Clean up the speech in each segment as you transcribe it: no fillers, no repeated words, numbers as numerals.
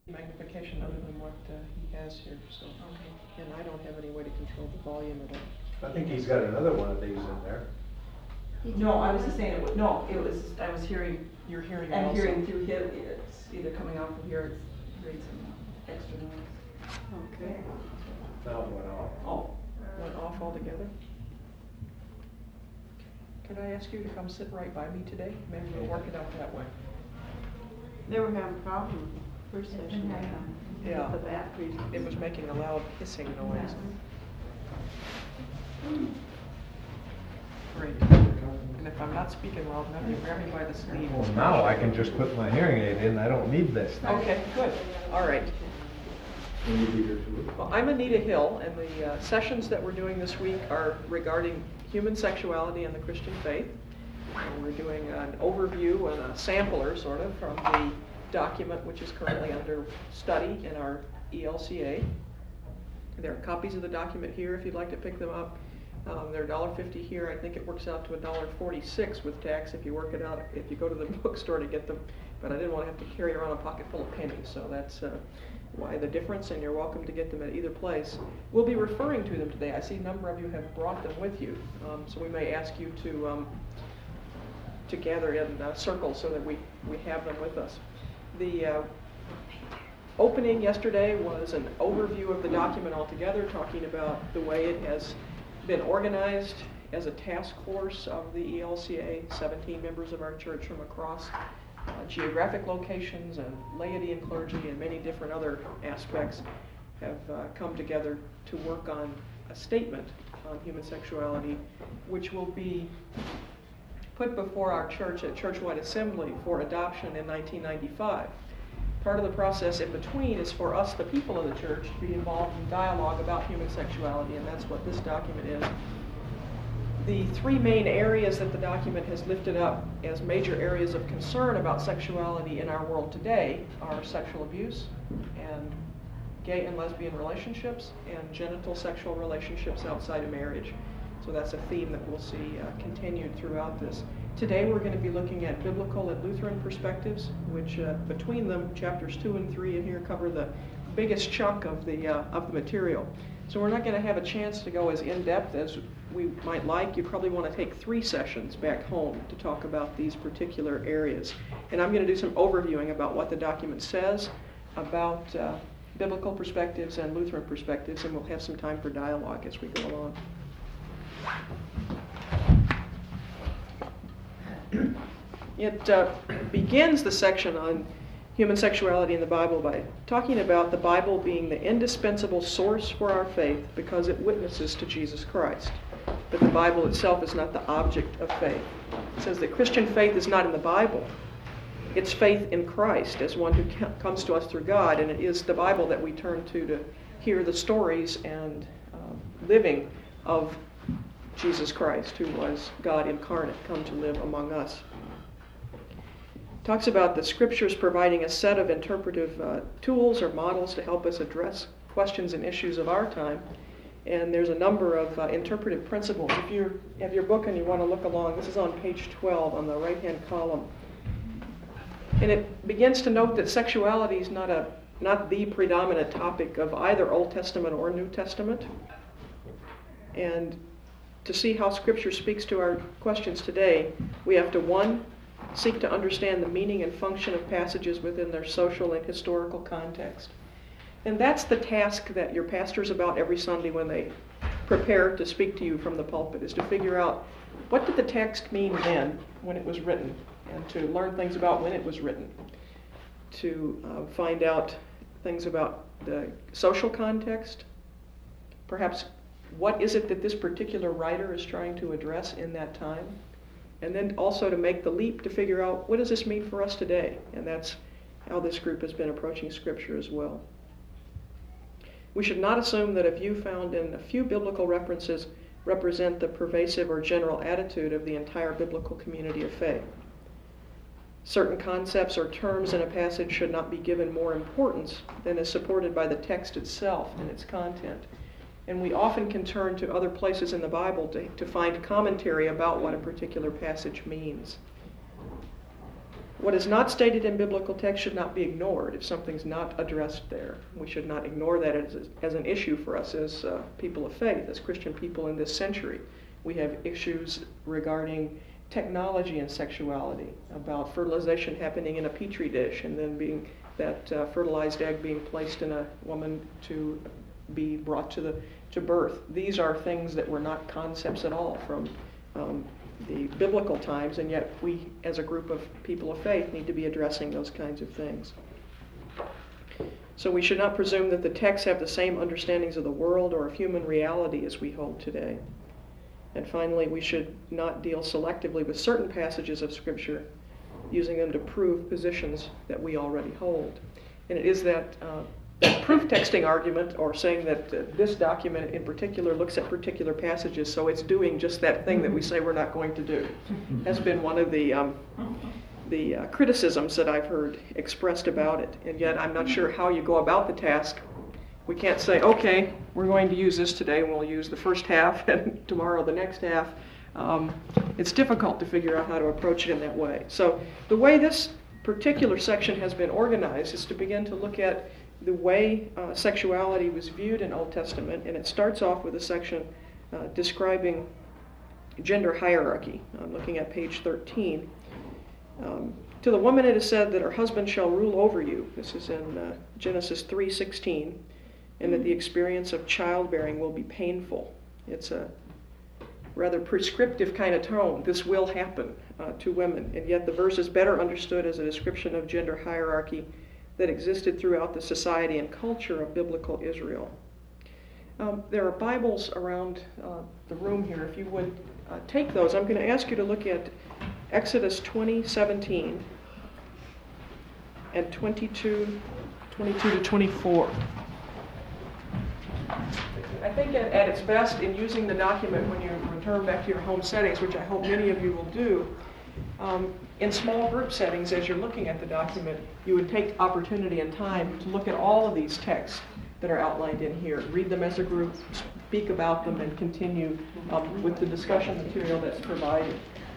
magnification other than what he has here, so. Okay. And I don't have any way to control the volume of it. I think he's got another one of these in there. No, I was just saying it was, I was hearing. You're hearing it I'm also. hearing through him, it's either coming out from here, it's creating some extra noise. Okay. Now it went off. Oh. Went off altogether. Could I ask you to come sit right by me today? Maybe we'll work it out that way. They were having problems with the first session. Yeah. With the batteries. It was making a loud hissing noise. Great. And if I'm not speaking loud enough, you grab me by the sleeve. Well, now I can just put my hearing aid in. I don't need this. Okay, good. All right. Will you be here too? Well, I'm Anita Hill, and the sessions that we're doing this week are regarding human sexuality and the Christian faith. And we're doing an overview and a sampler, sort of, from the document which is currently under study in our ELCA. There are copies of the document here if you'd like to pick them up. They're $1.50 here. I think it works out to $1.46 with tax if you work it out, if you go to the bookstore to get them. But I didn't want to have to carry around a pocket full of pennies, so that's why the difference, and you're welcome to get them at either place. We'll be referring to them today. I see a number of you have brought them with you, so we may ask you to gather in circles so that we have them with us. The opening yesterday was an overview of the document altogether, talking about the way it has been organized as a task force of the ELCA. 17 members of our church from across geographic locations and laity and clergy and many different other aspects have come together to work on a statement on human sexuality, which will be put before our church at Churchwide Assembly for adoption in 1995. Part of the process in between is for us, the people of the church, to be involved in dialogue about human sexuality, and that's what this document is. The three main areas that the document has lifted up as major areas of concern about sexuality in our world today are sexual abuse and gay and lesbian relationships and genital sexual relationships outside of marriage. So that's a theme that we'll see continued throughout this. Today we're going to be looking at biblical and Lutheran perspectives, which between them, chapters 2 and 3 in here cover the biggest chunk of the material. So we're not going to have a chance to go as in-depth as we might like. You probably want to take 3 sessions back home to talk about these particular areas. And I'm going to do some overviewing about what the document says about biblical perspectives and Lutheran perspectives, and we'll have some time for dialogue as we go along. It begins the section on human sexuality in the Bible by talking about the Bible being the indispensable source for our faith because it witnesses to Jesus Christ. But the Bible itself is not the object of faith. It says that Christian faith is not in the Bible. It's faith in Christ as one who comes to us through God, and it is the Bible that we turn to hear the stories and living of Jesus Christ, who was God incarnate, come to live among us. Talks about the scriptures providing a set of interpretive tools or models to help us address questions and issues of our time. And there's a number of interpretive principles. If you have your book and you want to look along, this is on page 12 on the right-hand column. And it begins to note that sexuality is not the predominant topic of either Old Testament or New Testament. And to see how Scripture speaks to our questions today, we have to, 1, seek to understand the meaning and function of passages within their social and historical context. And that's the task that your pastor's about every Sunday when they prepare to speak to you from the pulpit, is to figure out what did the text mean then when it was written, and to learn things about when it was written, to find out things about the social context, perhaps what is it that this particular writer is trying to address in that time, and then also to make the leap to figure out what does this mean for us today, and that's how this group has been approaching Scripture as well. We should not assume that a view found in a few biblical references represent the pervasive or general attitude of the entire biblical community of faith. Certain concepts or terms in a passage should not be given more importance than is supported by the text itself and its content. And we often can turn to other places in the Bible to find commentary about what a particular passage means. What is not stated in biblical text should not be ignored if something's not addressed there. We should not ignore that as an issue for us as people of faith, as Christian people in this century. We have issues regarding technology and sexuality, about fertilization happening in a petri dish and then being that fertilized egg being placed in a woman to be brought to birth. These are things that were not concepts at all from the biblical times, and yet we, as a group of people of faith, need to be addressing those kinds of things. So we should not presume that the texts have the same understandings of the world or of human reality as we hold today. And finally, we should not deal selectively with certain passages of Scripture, using them to prove positions that we already hold. And it is that proof texting argument, or saying that this document in particular looks at particular passages, so it's doing just that thing that we say we're not going to do, has been one of the criticisms that I've heard expressed about it. And yet I'm not sure how you go about the task. We can't say, okay, we're going to use this today, and we'll use the first half, and tomorrow the next half. It's difficult to figure out how to approach it in that way. So the way this particular section has been organized is to begin to look at the way sexuality was viewed in Old Testament, and it starts off with a section describing gender hierarchy. I'm looking at page 13. To the woman it is said that her husband shall rule over you. This is in Genesis 3:16, and that the experience of childbearing will be painful. It's a rather prescriptive kind of tone. This will happen to women, and yet the verse is better understood as a description of gender hierarchy that existed throughout the society and culture of biblical Israel. There are Bibles around the room here. If you would take those, I'm going to ask you to look at Exodus 20:17 and 22 to 24. I think at its best, in using the document when you return back to your home settings, which I hope many of you will do, in small group settings, as you're looking at the document, you would take opportunity and time to look at all of these texts that are outlined in here, read them as a group, speak about them, and continue with the discussion material that's provided.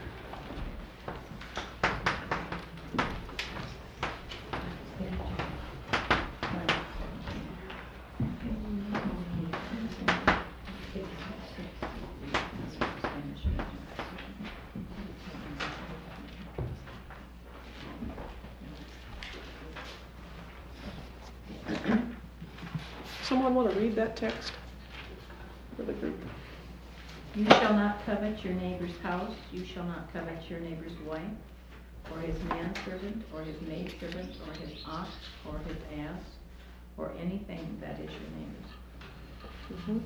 Someone want to read that text for the group? You shall not covet your neighbor's house, you shall not covet your neighbor's wife, or his manservant, or his maidservant, or his ox, or his ass, or anything that is your neighbor's. Mm-hmm.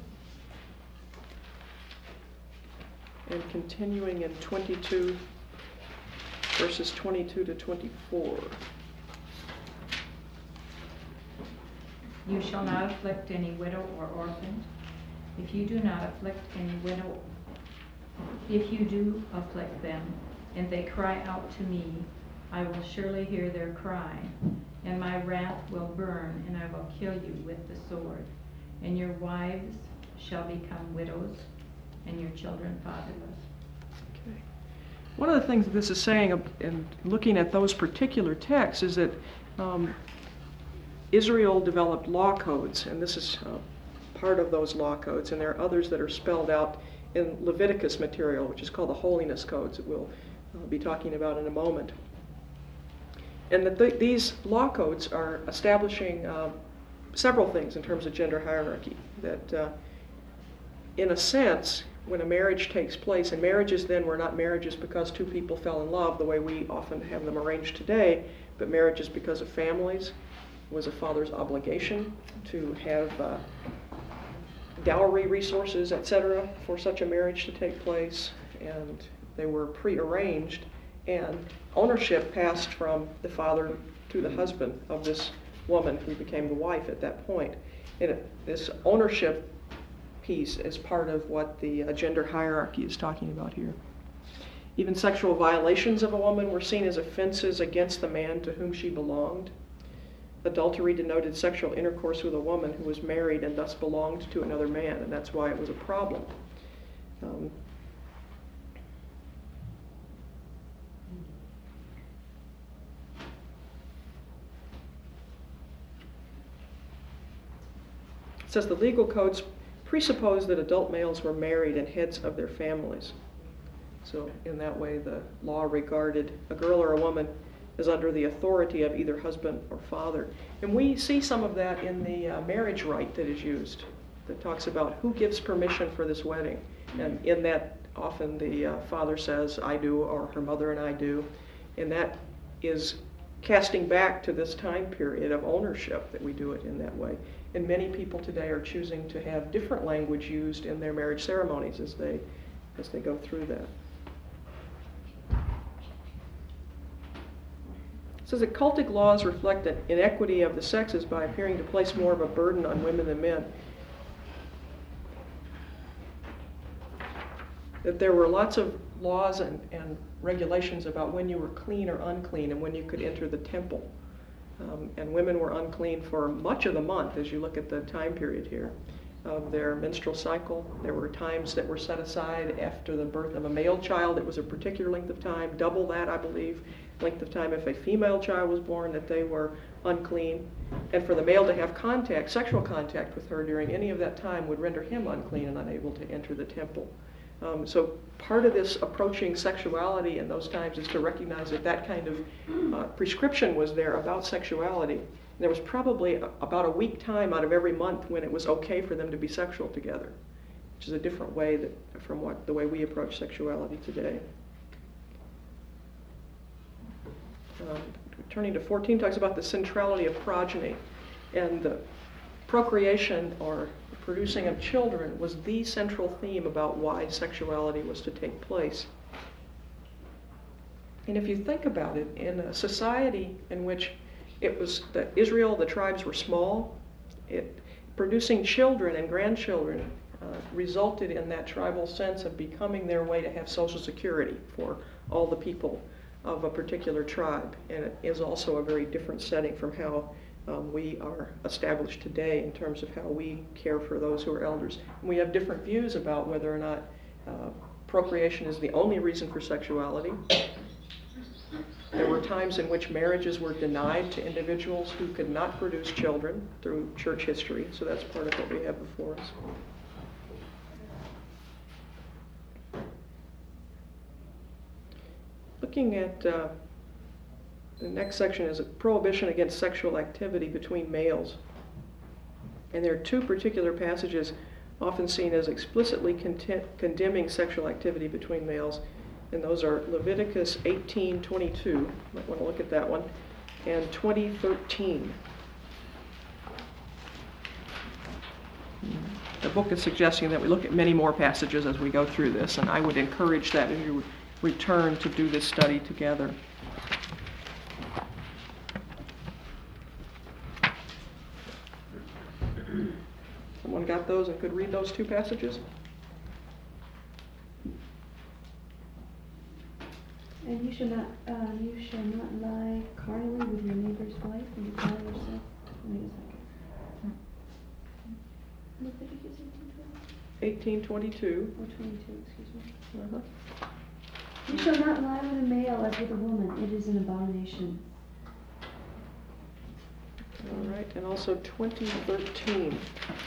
And continuing in 22, verses 22 to 24. You shall not afflict any widow or orphan. If you do not afflict any widow, if you do afflict them, and they cry out to me, I will surely hear their cry, and my wrath will burn, and I will kill you with the sword. And your wives shall become widows, and your children fatherless. Okay. One of the things that this is saying in looking at those particular texts is that Israel developed law codes, and this is part of those law codes, and there are others that are spelled out in Leviticus material, which is called the Holiness Codes, that we'll be talking about in a moment. And that these law codes are establishing several things in terms of gender hierarchy. That in a sense, when a marriage takes place, and marriages then were not marriages because two people fell in love the way we often have them arranged today, but marriages because of families. It was a father's obligation to have dowry resources, etc., for such a marriage to take place, and they were prearranged, and ownership passed from the father to the husband of this woman who became the wife at that point. And this ownership piece is part of what the gender hierarchy is talking about here. Even sexual violations of a woman were seen as offenses against the man to whom she belonged. Adultery denoted sexual intercourse with a woman who was married and thus belonged to another man, and that's why it was a problem. says the legal codes presuppose that adult males were married and heads of their families. So in that way, the law regarded a girl or a woman as under the authority of either husband or father. And we see some of that in the marriage rite that is used, that talks about who gives permission for this wedding. And in that, often the father says, I do, or her mother and I do. And that is casting back to this time period of ownership that we do it in that way. And many people today are choosing to have different language used in their marriage ceremonies as they go through that. It says that cultic laws reflect an inequity of the sexes by appearing to place more of a burden on women than men. That there were lots of laws and regulations about when you were clean or unclean and when you could enter the temple. And women were unclean for much of the month, as you look at the time period here of their menstrual cycle. There were times that were set aside after the birth of a male child. It was a particular length of time, double that, I believe, length of time if a female child was born, that they were unclean. And for the male to have contact, sexual contact with her during any of that time would render him unclean and unable to enter the temple. So part of this approaching sexuality in those times is to recognize that that kind of prescription was there about sexuality. And there was probably about a week time out of every month when it was okay for them to be sexual together, which is a different way from the way we approach sexuality today. Turning to 14, talks about the centrality of progeny, and the procreation or producing of children was the central theme about why sexuality was to take place. And if you think about it, in a society in which it was that Israel, the tribes were small, producing children and grandchildren resulted in that tribal sense of becoming their way to have social security for all the people of a particular tribe. And it is also a very different setting from how we are established today in terms of how we care for those who are elders. And we have different views about whether or not procreation is the only reason for sexuality. There were times in which marriages were denied to individuals who could not produce children through church history, so that's part of what we have before us. Looking at the next section is a prohibition against sexual activity between males. And there are two particular passages often seen as explicitly condemning sexual activity between males. And those are Leviticus 18:22, you might want to look at that one, and 20:13. The book is suggesting that we look at many more passages as we go through this, and I would encourage that as you return to do this study together. Someone got those and could read those two passages? And you shall not lie carnally with your neighbor's wife, and defile yourself. Wait a second. Leviticus 18:22. or 22, excuse me. Uh-huh. You shall not lie with a male as with a woman. It is an abomination. All right, and also 20:13.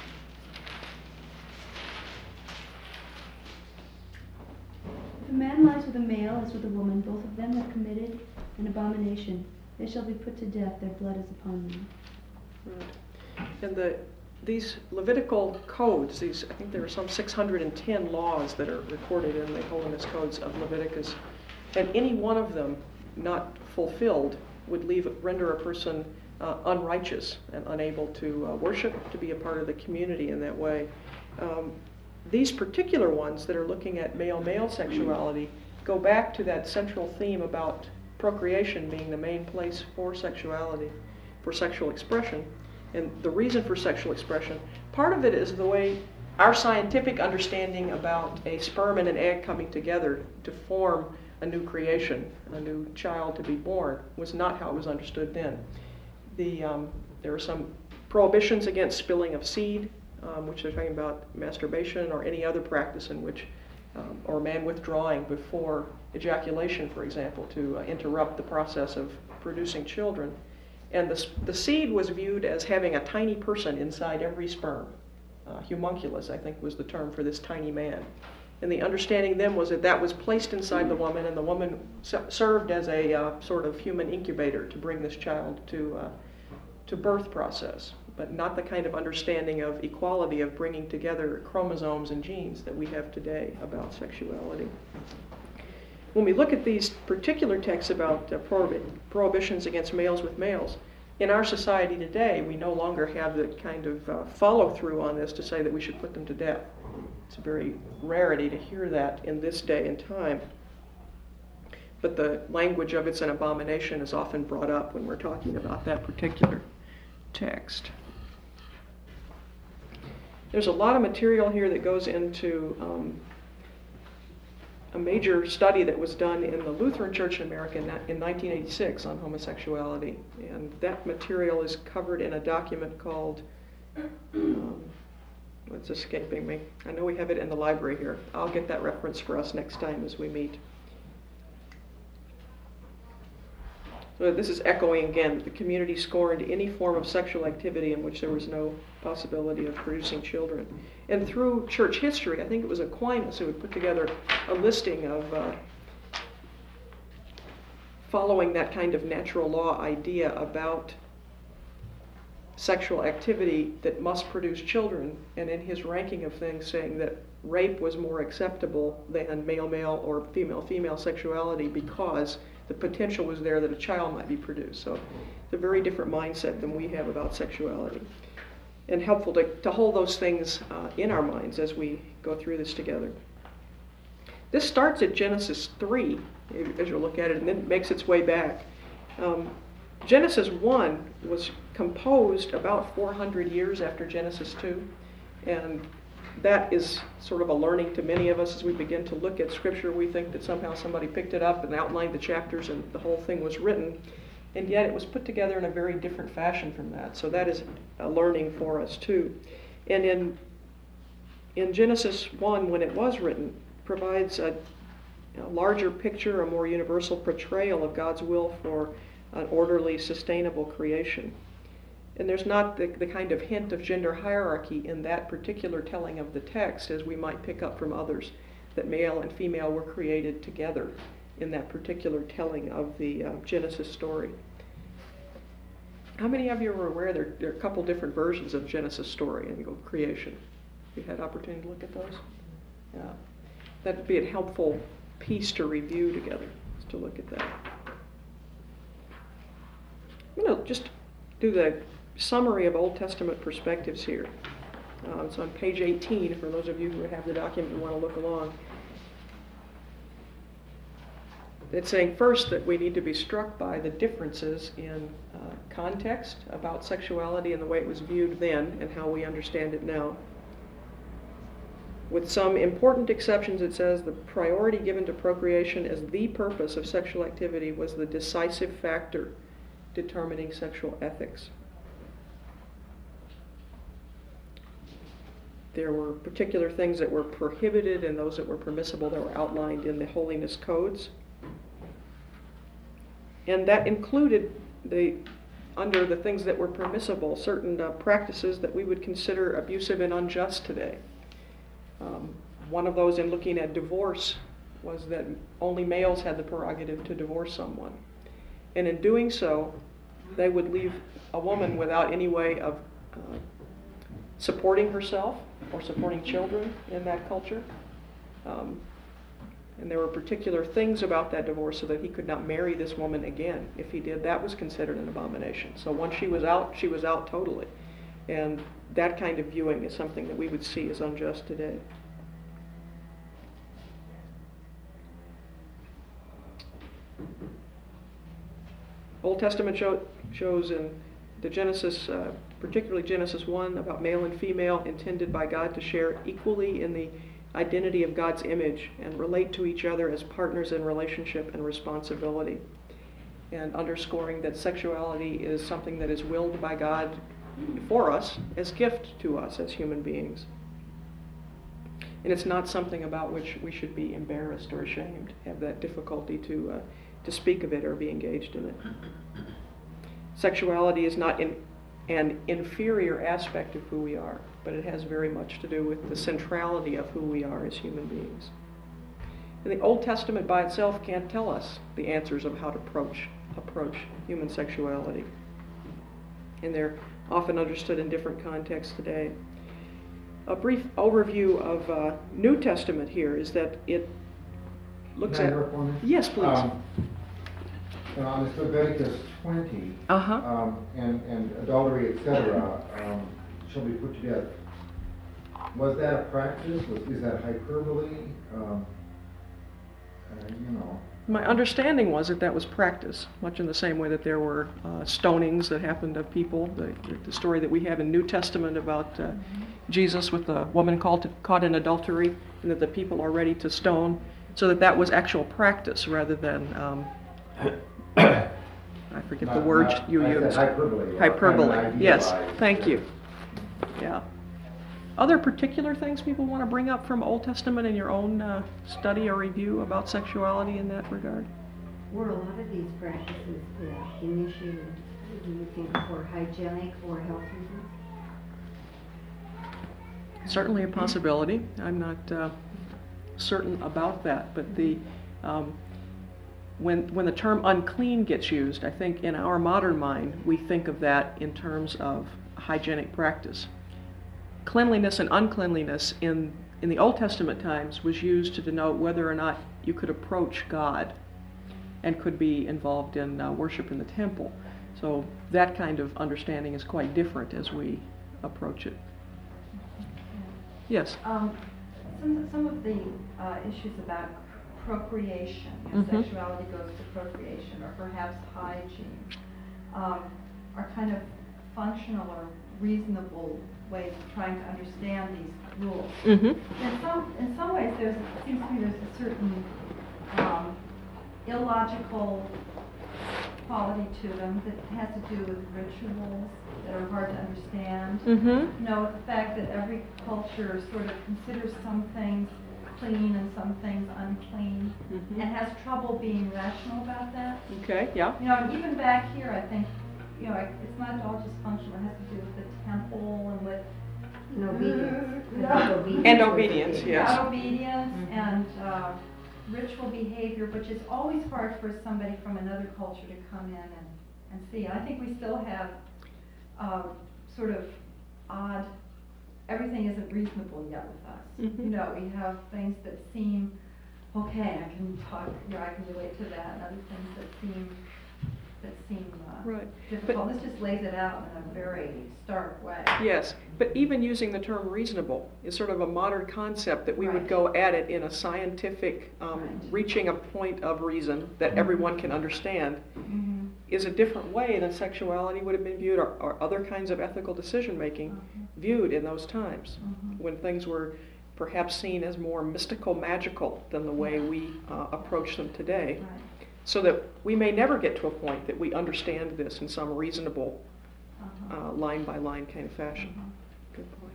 If a man lies with a male as with a woman, both of them have committed an abomination. They shall be put to death. Their blood is upon them. Right. And these Levitical codes, I think there are some 610 laws that are recorded in the Holiness Codes of Leviticus, and any one of them not fulfilled would render a person unrighteous and unable to worship, to be a part of the community in that way. These particular ones that are looking at male-male sexuality go back to that central theme about procreation being the main place for sexuality, for sexual expression. And the reason for sexual expression, part of it is the way our scientific understanding about a sperm and an egg coming together to form a new creation, a new child to be born, was not how it was understood then. There are some prohibitions against spilling of seed, which they're talking about masturbation or any other practice in which, or man withdrawing before ejaculation, for example, to interrupt the process of producing children. And the seed was viewed as having a tiny person inside every sperm. Homunculus, I think was the term for this tiny man. And the understanding then was that that was placed inside the woman, and the woman served as a sort of human incubator to bring this child to birth process, but not the kind of understanding of equality of bringing together chromosomes and genes that we have today about sexuality. When we look at these particular texts about prohibitions against males with males, in our society today, we no longer have the kind of follow-through on this to say that we should put them to death. It's a very rarity to hear that in this day and time. But the language of it's an abomination is often brought up when we're talking about that particular text. There's a lot of material here that goes into a major study that was done in the Lutheran Church in America in 1986 on homosexuality. And that material is covered in a document called, what's escaping me? I know we have it in the library here. I'll get that reference for us next time as we meet. So this is echoing again, the community scorned any form of sexual activity in which there was no possibility of producing children. And through church history, I think it was Aquinas who had put together a listing of following that kind of natural law idea about sexual activity that must produce children, and in his ranking of things saying that rape was more acceptable than male-male or female-female sexuality because the potential was there that a child might be produced. So it's a very different mindset than we have about sexuality. And helpful to hold those things in our minds as we go through this together. This starts at Genesis 3, as you look at it, and then makes its way back. Genesis 1 was composed about 400 years after Genesis 2, and that is sort of a learning to many of us as we begin to look at Scripture. We think that somehow somebody picked it up and outlined the chapters and the whole thing was written, and yet it was put together in a very different fashion from that. So that is a learning for us too. And in Genesis 1, when it was written, provides a larger picture, a more universal portrayal of God's will for an orderly, sustainable creation. And there's not the kind of hint of gender hierarchy in that particular telling of the text as we might pick up from others, that male and female were created together in that particular telling of the Genesis story. How many of you are aware there are a couple different versions of Genesis story and creation? You had opportunity to look at those? Yeah. That'd be a helpful piece to review together, is to look at that. I'm going to just do the summary of Old Testament perspectives here. It's on page 18 for those of you who have the document and want to look along. It's saying first that we need to be struck by the differences in context about sexuality and the way it was viewed then and how we understand it now. With some important exceptions, it says the priority given to procreation as the purpose of sexual activity was the decisive factor determining sexual ethics. There were particular things that were prohibited and those that were permissible that were outlined in the holiness codes. And that included, under the things that were permissible, certain practices that we would consider abusive and unjust today. One of those in looking at divorce was that only males had the prerogative to divorce someone. And in doing so, they would leave a woman without any way of supporting herself or supporting children in that culture. And there were particular things about that divorce so that he could not marry this woman again. If he did, that was considered an abomination. So once she was out totally. And that kind of viewing is something that we would see as unjust today. Old Testament shows in the Genesis, particularly Genesis 1, about male and female intended by God to share equally in the identity of God's image and relate to each other as partners in relationship and responsibility. And underscoring that sexuality is something that is willed by God for us as gift to us as human beings. And it's not something about which we should be embarrassed or ashamed, have that difficulty to speak of it or be engaged in it. Sexuality is not an inferior aspect of who we are, but it has very much to do with the centrality of who we are as human beings. And the Old Testament by itself can't tell us the answers of how to approach human sexuality. And they're often understood in different contexts today. A brief overview of New Testament here is that it looks Can I at... interrupt one minute? Yes, please. On this Leviticus 20, Uh-huh. and adultery, etc., shall be put to death. Was that a practice? Is that hyperbole? My understanding was that was practice, much in the same way that there were stonings that happened of people. The story that we have in New Testament about Jesus with the woman caught in adultery, and that the people are ready to stone, so that was actual practice rather than, I forget the word you I said used. hyperbole. Hyperbole, yes, idealized. thank you. Yeah. Other particular things people want to bring up from Old Testament in your own study or review about sexuality in that regard? Were a lot of these practices initiated looking for hygienic or health reasons? Certainly a possibility. I'm not certain about that, but when the term unclean gets used, I think in our modern mind we think of that in terms of hygienic practice. Cleanliness and uncleanliness in the Old Testament times was used to denote whether or not you could approach God and could be involved in worship in the temple. So that kind of understanding is quite different as we approach it. Yes? Some of the issues about procreation, sexuality goes to procreation, or perhaps hygiene, are kind of functional or reasonable ways of trying to understand these rules. Mm-hmm. In some ways, it seems to me there's a certain illogical quality to them that has to do with rituals that are hard to understand. Mm-hmm. You know, the fact that every culture sort of considers some things clean and some things unclean, Mm-hmm. and has trouble being rational about that. Okay, yeah. You know, and even back here, I think, you know, it's not all just functional. It has to do with the temple and with And obedience. And obedience, yes. obedience and ritual behavior, which is always hard for somebody from another culture to come in and see. And I think we still have sort of odd, everything isn't reasonable yet with us. Mhm. You know, we have things that seem, okay, I can talk, you know, I can relate to that, and other things that seem Right. difficult. This just lays it out in a very stark way. Yes, but even using the term reasonable is sort of a modern concept that we would Right. go at it in a scientific, Right. reaching a point of reason that everyone can understand, is a different way than sexuality would have been viewed, or other kinds of ethical decision-making viewed in those times, when things were perhaps seen as more mystical, magical than the way we approach them today. Right. So that we may never get to a point that we understand this in some reasonable, line-by-line kind of fashion. Good point.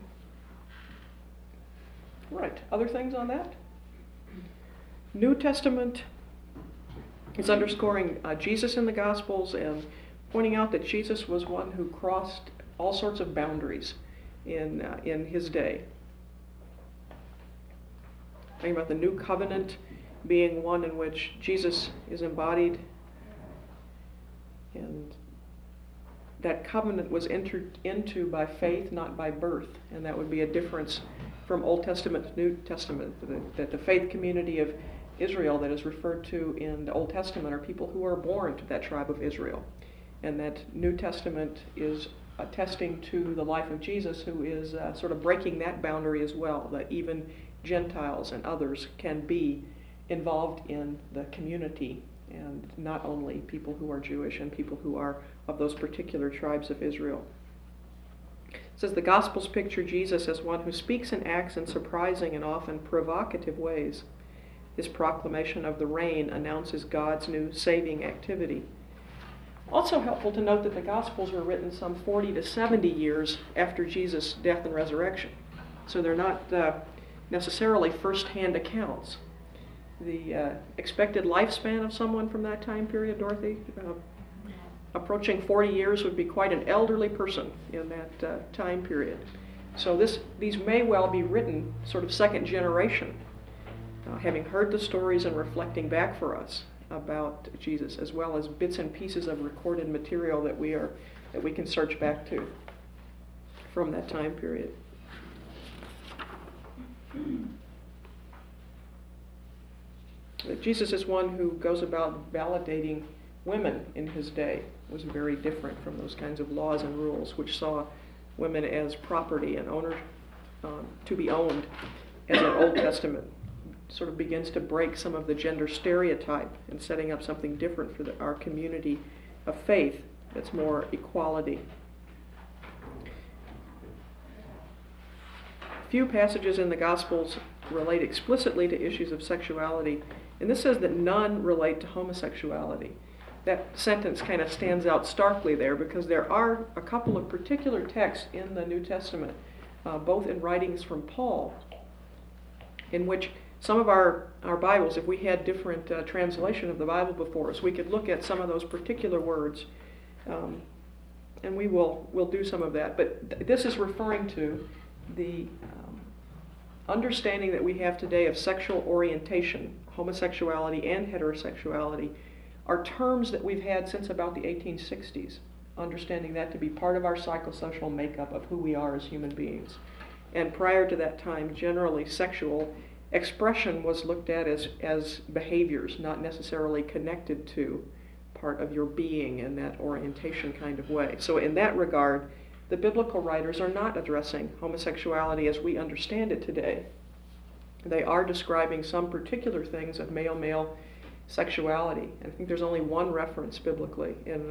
Right, other things on that? New Testament is underscoring Jesus in the Gospels and pointing out that Jesus was one who crossed all sorts of boundaries in his day. Talking about the new covenant being one in which Jesus is embodied, and that covenant was entered into by faith, not by birth, and that would be a difference from Old Testament to New Testament, that the faith community of Israel that is referred to in the Old Testament are people who are born to that tribe of Israel, and that New Testament is attesting to the life of Jesus, who is sort of breaking that boundary as well, that even Gentiles and others can be involved in the community, and not only people who are Jewish and people who are of those particular tribes of Israel. It says the Gospels picture Jesus as one who speaks and acts in surprising and often provocative ways. His proclamation of the reign announces God's new saving activity. Also helpful to note that the Gospels were written some 40 to 70 years after Jesus' death and resurrection. So they're not necessarily first-hand accounts. The expected lifespan of someone from that time period, Dorothy? approaching 40 years would be quite an elderly person in that time period. So these may well be written sort of second generation, having heard the stories and reflecting back for us about Jesus, as well as bits and pieces of recorded material that we can search back to from that time period. Jesus is one who goes about validating women in his day. It was very different from those kinds of laws and rules which saw women as property and owners to be owned, as an Old Testament sort of begins to break some of the gender stereotype and setting up something different for our community of faith that's more equality. Few passages in the Gospels relate explicitly to issues of sexuality, and this says that none relate to homosexuality. That sentence kind of stands out starkly there because there are a couple of particular texts in the New Testament, both in writings from Paul, in which some of our Bibles, if we had different translation of the Bible before us, we could look at some of those particular words, and we'll do some of that. But this is referring to the understanding that we have today of sexual orientation, homosexuality and heterosexuality, are terms that we've had since about the 1860s, understanding that to be part of our psychosocial makeup of who we are as human beings. And prior to that time, generally sexual expression was looked at as behaviors, not necessarily connected to part of your being in that orientation kind of way. So in that regard, the biblical writers are not addressing homosexuality as we understand it today. They are describing some particular things of male-male sexuality. And I think there's only one reference biblically in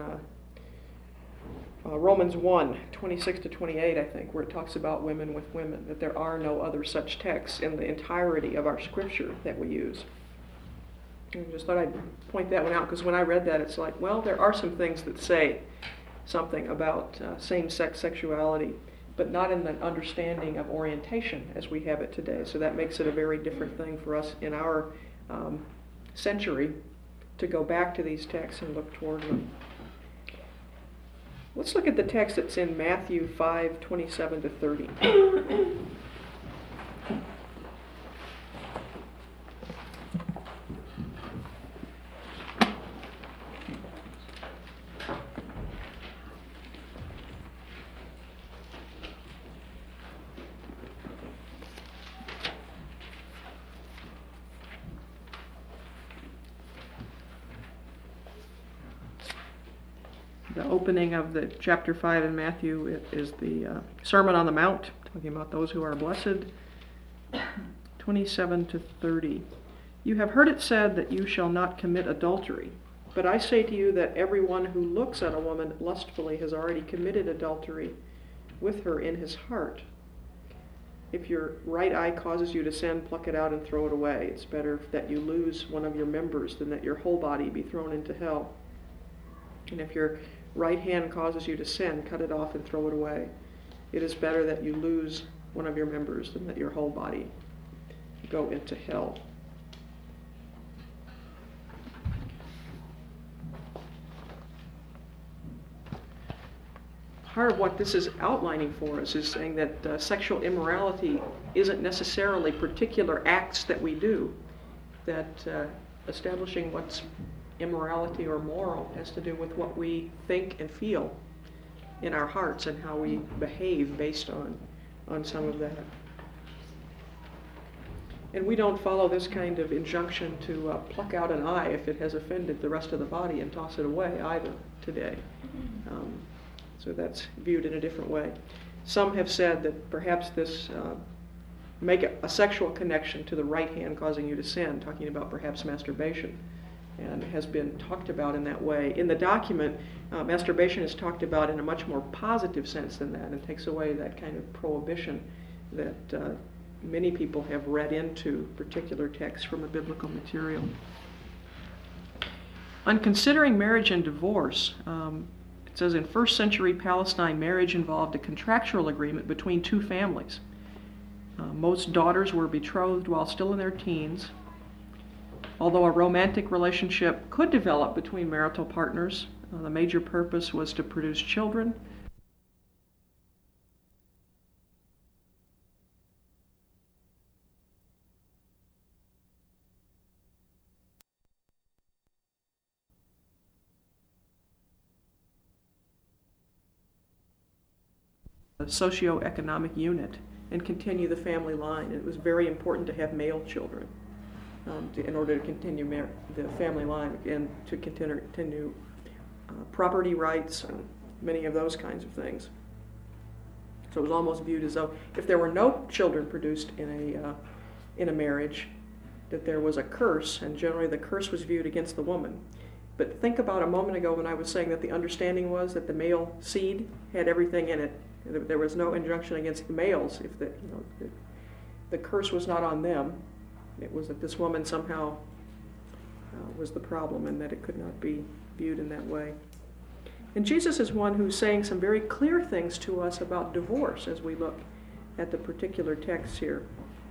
Romans 1, 26 to 28, I think, where it talks about women with women, that there are no other such texts in the entirety of our scripture that we use. And I just thought I'd point that one out, because when I read that, it's like, well, there are some things that say something about same-sex sexuality, but not in the understanding of orientation as we have it today. So that makes it a very different thing for us in our century to go back to these texts and look toward them. Let's look at the text that's in Matthew 5, 27 to 30. The opening of the chapter 5 in Matthew is the Sermon on the Mount, talking about those who are blessed. 27 to 30. You have heard it said that you shall not commit adultery. But I say to you that everyone who looks at a woman lustfully has already committed adultery with her in his heart. If your right eye causes you to sin, pluck it out and throw it away. It's better that you lose one of your members than that your whole body be thrown into hell. And if your right hand causes you to sin, cut it off and throw it away. It is better that you lose one of your members than that your whole body go into hell. Part of what this is outlining for us is saying that sexual immorality isn't necessarily particular acts that we do, that establishing what's immorality or moral has to do with what we think and feel in our hearts and how we behave based on some of that. And we don't follow this kind of injunction to pluck out an eye if it has offended the rest of the body and toss it away either today. So that's viewed in a different way. Some have said that perhaps this make a sexual connection to the right hand causing you to sin, talking about perhaps masturbation, and has been talked about in that way. In the document, masturbation is talked about in a much more positive sense than that, and takes away that kind of prohibition that many people have read into particular texts from a biblical material. On considering marriage and divorce, it says in first century Palestine, marriage involved a contractual agreement between two families. Most daughters were betrothed while still in their teens. Although a romantic relationship could develop between marital partners, The major purpose was to produce children. A socioeconomic unit and continue the family line. It was very important to have male children in order to continue the family line and to continue property rights and many of those kinds of things. So it was almost viewed as though if there were no children produced in a marriage, that there was a curse, and generally the curse was viewed against the woman. But think about a moment ago when I was saying that the understanding was that the male seed had everything in it. There was no injunction against the males if the curse was not on them. It was that this woman somehow was the problem and that it could not be viewed in that way. And Jesus is one who's saying some very clear things to us about divorce as we look at the particular text here.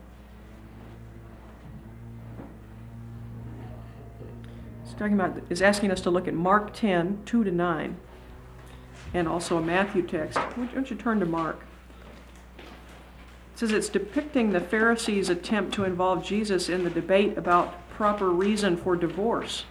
Is asking us to look at Mark 10, 2-9, and also a Matthew text. Why don't you turn to Mark? It says it's depicting the Pharisees' attempt to involve Jesus in the debate about proper reason for divorce.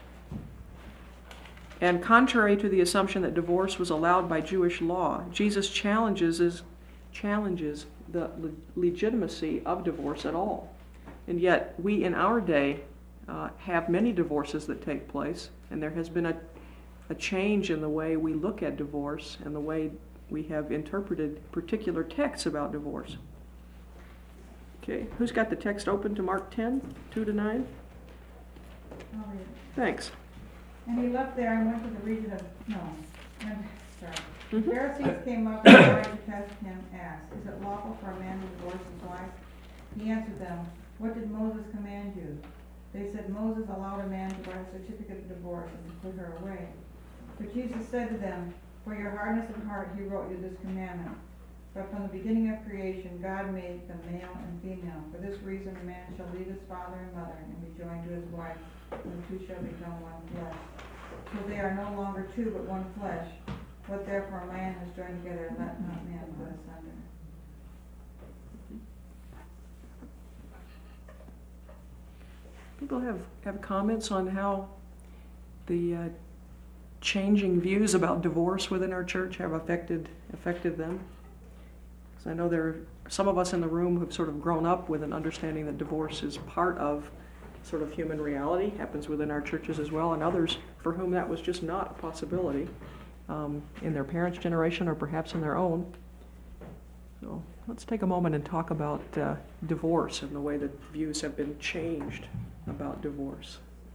And contrary to the assumption that divorce was allowed by Jewish law, Jesus challenges the legitimacy of divorce at all. And yet, we in our day have many divorces that take place, and there has been a change in the way we look at divorce and the way we have interpreted particular texts about divorce. Okay, who's got the text open to Mark 10, 2-9? I'll read it. Thanks. And he left there and went to the region of, sorry. Mhm. The Pharisees came up and trying to test him, asked, "Is it lawful for a man to divorce his wife?" He answered them, "What did Moses command you?" They said, "Moses allowed a man to write a certificate of divorce and to put her away." But Jesus said to them, "For your hardness of heart he wrote you this commandment. But from the beginning of creation God made them male and female. For this reason a man shall leave his father and mother and be joined to his wife, and the two shall become one flesh. So they are no longer two but one flesh. What therefore a man has joined together, let not man put asunder." People have comments on how the changing views about divorce within our church have affected them. So I know there are some of us in the room who have sort of grown up with an understanding that divorce is part of sort of human reality, happens within our churches as well, and others for whom that was just not a possibility in their parents' generation or perhaps in their own. So let's take a moment and talk about divorce and the way that views have been changed about divorce.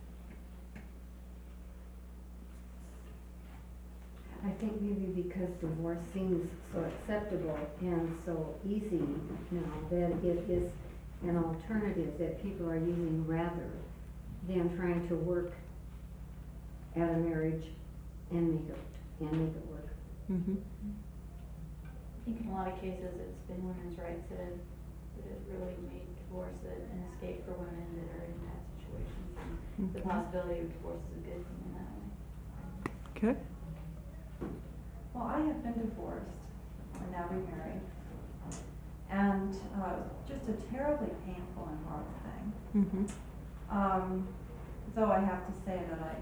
I think maybe because divorce seems so acceptable and so easy now that it is an alternative that people are using rather than trying to work at a marriage and make it work. Mm-hmm. I think in a lot of cases it's been women's rights that have really made divorce an escape for women that are in bad situations. And the possibility of divorce is a good thing in that way. Okay. Well, I have been divorced. I'm now remarried. And just a terribly painful and hard thing. Mm-hmm. Though I have to say that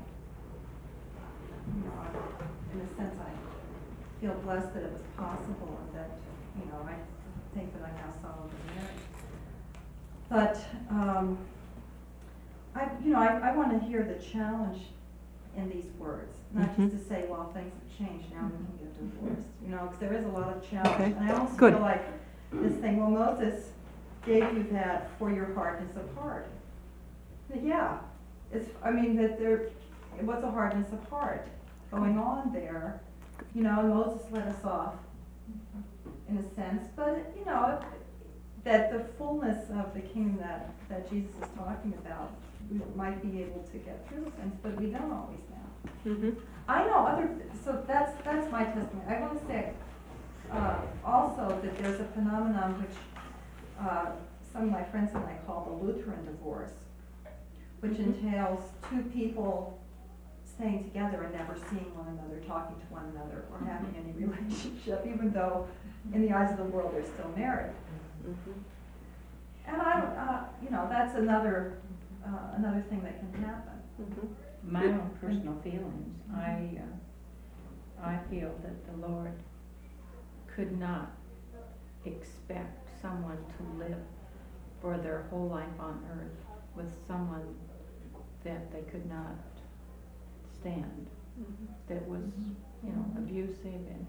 in a sense, I feel blessed that it was possible and that, I think that I now solidly married. But, I want to hear the challenge in these words, not just to say, well, things have changed, now we can get divorced, because there is a lot of challenge. Okay. And I also Good. feel like this thing, well, Moses gave you that for your hardness of heart. Yeah, it was a hardness of heart going on there. Moses let us off, in a sense, but, that the fullness of the kingdom that Jesus is talking about, we might be able to get through things, but we don't always now. Mm-hmm. I know so that's my testimony. I want to say also that there's a phenomenon which some of my friends and I call the Lutheran divorce, which entails two people staying together and never seeing one another, talking to one another, or having any relationship, even though in the eyes of the world they're still married. And I don't, that's another thing that can happen. My own personal feelings, I feel that the Lord could not expect someone to live for their whole life on earth with someone that they could not stand, that was, abusive, and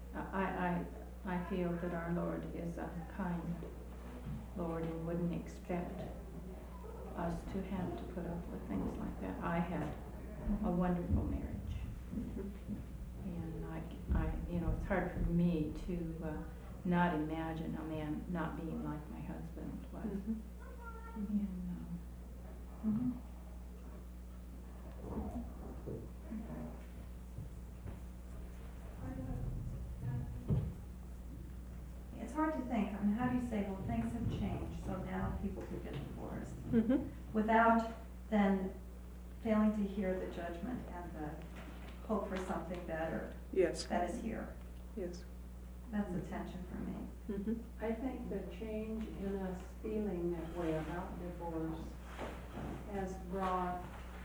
I feel that our Lord is a kind Lord and wouldn't expect us to have to put up with things like that. I had a wonderful marriage, and I it's hard for me to not imagine a man not being like my husband was. And, It's hard to think. I mean, how do you say, well, things have changed, so now people could get divorced, without then failing to hear the judgment and the hope for something better Yes. that is here. Yes. That's the tension for me. I think the change in us feeling that way about divorce has brought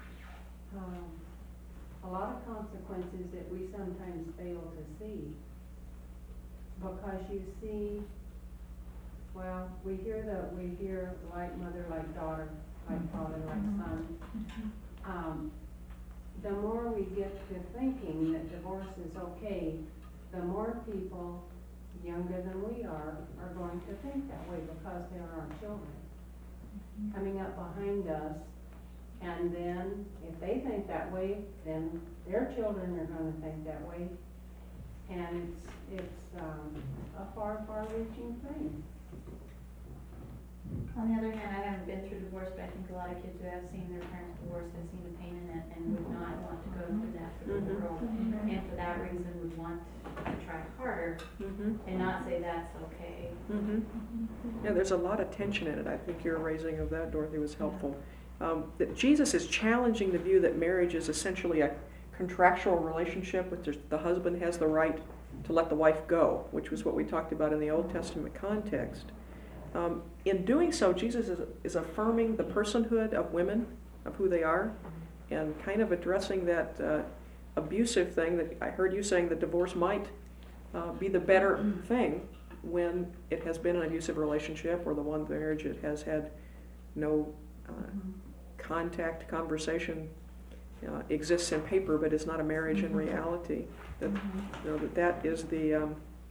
a lot of consequences that we sometimes fail to see. Because you see, well, we hear like mother, like daughter, like father, like son. The more we get to thinking that divorce is okay, the more people younger than we are going to think that way because they're our children coming up behind us. And then if they think that way, then their children are going to think that way. And it's a far-reaching thing. On the other hand, I haven't been through divorce, but I think a lot of kids who have seen their parents divorced have seen the pain in it and would not want to go through that for the world. And for that reason would want to try harder and not say that's okay. Yeah, there's a lot of tension in it. I think your raising of that, Dorothy, was helpful. That Jesus is challenging the view that marriage is essentially a contractual relationship, which the husband has the right to let the wife go, which was what we talked about in the Old Testament context. In doing so, Jesus is affirming the personhood of women, of who they are, and kind of addressing that abusive thing that I heard you saying that divorce might be the better thing when it has been an abusive relationship or the one marriage that has had no contact, conversation, exists in paper but is not a marriage in reality. That that is the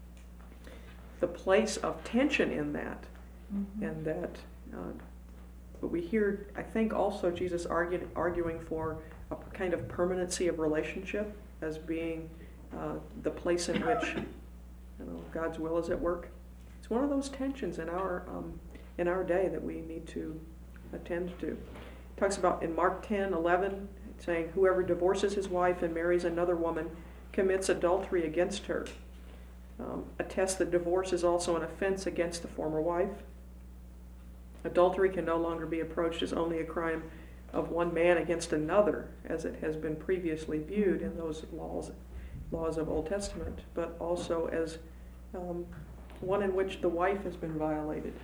place of tension in that, and that. But we hear, I think, also Jesus arguing for a kind of permanency of relationship as being the place in which God's will is at work. It's one of those tensions in our day that we need to attend to. It talks about in Mark 10:11, saying, "Whoever divorces his wife and marries another woman commits adultery against her." Attests that divorce is also an offense against the former wife. Adultery can no longer be approached as only a crime of one man against another, as it has been previously viewed in those laws of Old Testament, but also as one in which the wife has been violated.